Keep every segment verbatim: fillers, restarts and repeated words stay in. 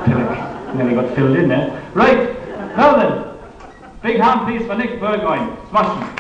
pillock. Nearly got filled in there. Right, now then. Big hand please for Nick Burgoyne. Smashing.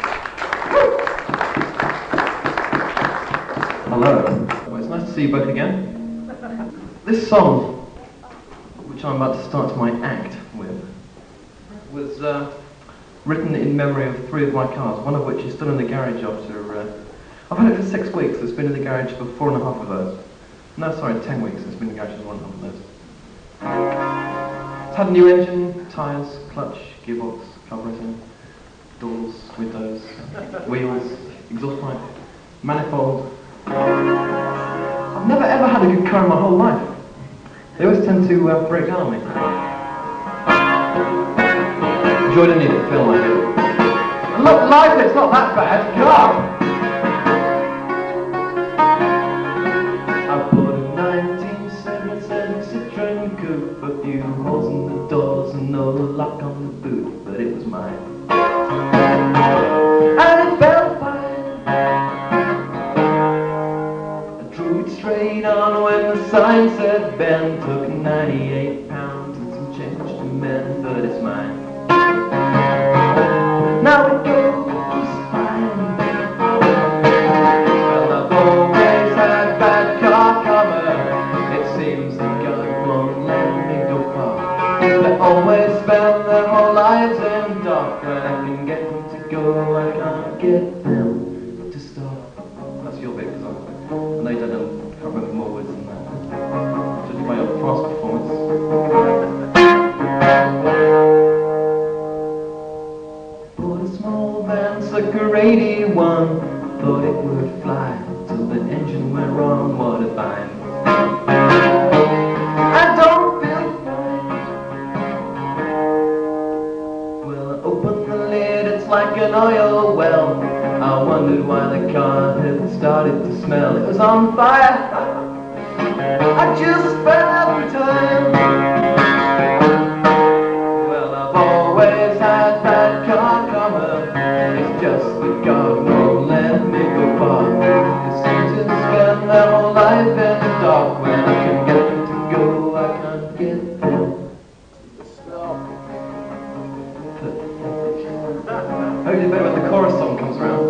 Hello. Well, it's nice to see you both again. This song, which I'm about to start my act with, was uh, written in memory of three of my cars, one of which is still in the garage after... Uh, I've had it for six weeks. It's been in the garage for four and a half of those. No, sorry, ten weeks. It's been in the garage for one and a half of those. It's had a new engine, tyres, clutch, gearbox, carburetor, doors, windows, wheels, exhaust pipe, manifold. I've never ever had a good car in my whole life. They always tend to uh, break down on me. Enjoyed any of it, feel like it. And look, life, it's not that bad. God! I bought a nineteen seventy-seven Citroen Coupe, a few holes in the doors and no lock on the boot, but it was mine. And it felt fine. I drove it straight on when the sign said Ben. Took ninety-eight pounds and some change to mend, but it's mine. Now it goes fine. Well, I've always had bad car karma. It seems that God won't let me go far. They always spend their whole lives in dark. When I can get them to go, I can't get them to stop. That's your bit, because I know you don't know, can't remember more words than that. Judging by your past performance. Bought a small van, Sucker eighty-one. Thought it would fly till the engine went wrong. What a bind. I don't feel fine. Well, I opened the lid, it's like an oil well. I wondered why the car had started to smell. It was on fire. I just fell every time. Well, I've always had bad car karma. It's just that God won't let me go far. They seem to spend their whole life in the dark. When I can get them to go, I can't get them to stop. How do you better when the chorus song comes around?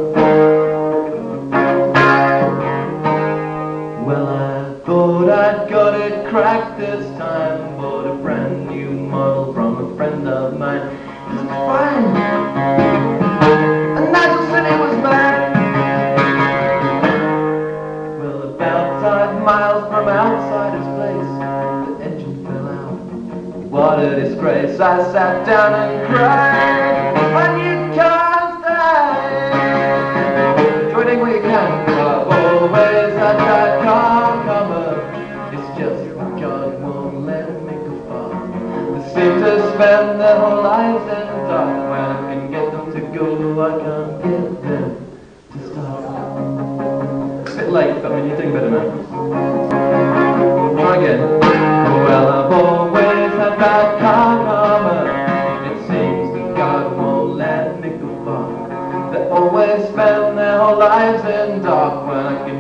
Well, I thought I'd got it cracked this time. Bought a brand new model from a friend of mine. It was fine. And Nigel said it was mine. Well, about five miles from outside his place, the engine fell out. What a disgrace. I sat down and cried. My new car's died. Joining where you can. I've always had that car cover. It's just that God won't let me go far. They seem to spend their whole lives in the dark. When I can get them to go, I can't get them to stop. It's a bit late, but I mean, you're doing better now. Try again. Well, I've always had bad car karma. It seems that God won't let me go far. They always spend their whole lives in dark. When I can